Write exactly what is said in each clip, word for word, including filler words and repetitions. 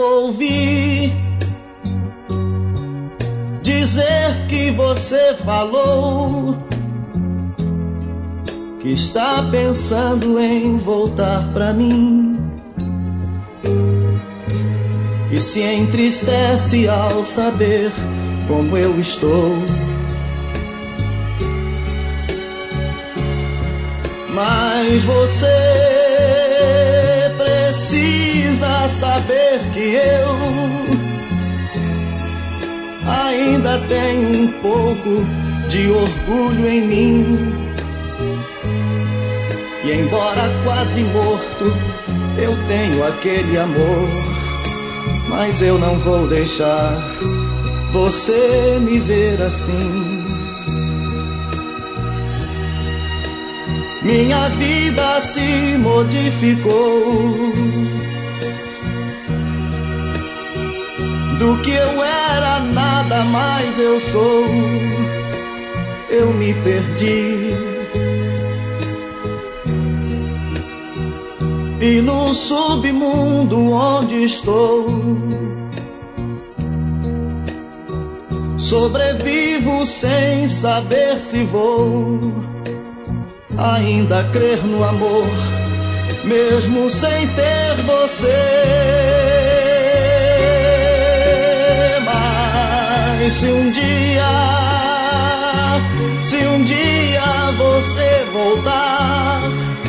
ouvi dizer que você falou que está pensando em voltar pra mim e se entristece ao saber como eu estou. Mas você precisa saber que eu ainda tenho um pouco de orgulho em mim. E embora quase morto, eu tenho aquele amor. Mas eu não vou deixar você me ver assim. Minha vida se modificou. Do que eu era, nada mais eu sou. Eu me perdi. E no submundo onde estou, sobrevivo sem saber se vou ainda crer no amor, mesmo sem ter você. Mas se um dia, se um dia você voltar,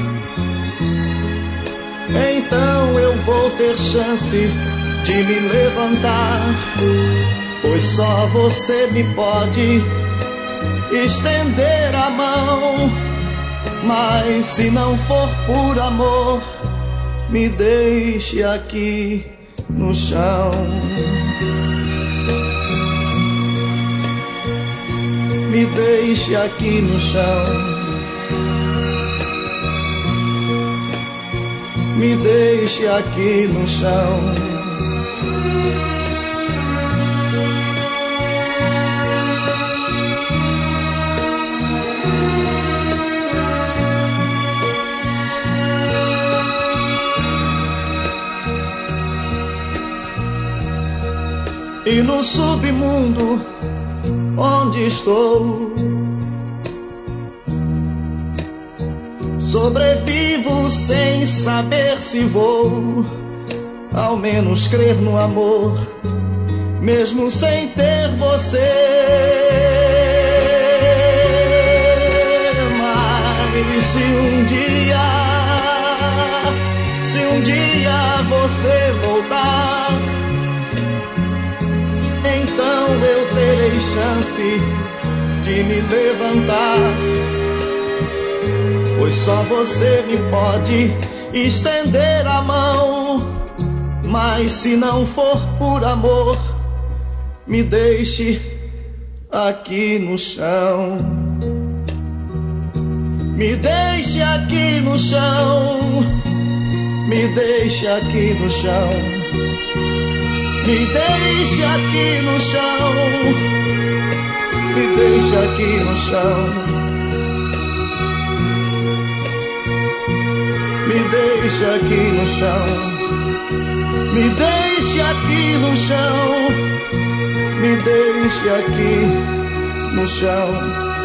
então eu vou ter chance de me levantar, pois só você me pode estender a mão. Mas se não for por amor, me deixe aqui no chão. Me deixe aqui no chão. Me deixe aqui no chão. E no submundo onde estou, sobrevivo sem saber se vou ao menos crer no amor, mesmo sem ter você. Mas se um dia, se um dia você voltar, então eu terei chance de me levantar, pois só você me pode estender a mão. Mas se não for por amor, me deixe aqui no chão. Me deixe aqui no chão. Me deixe aqui no chão. Me deixe aqui no chão. Me deixe aqui no chão. Me deixe aqui no chão. Me deixe aqui no chão. Me deixe aqui no chão.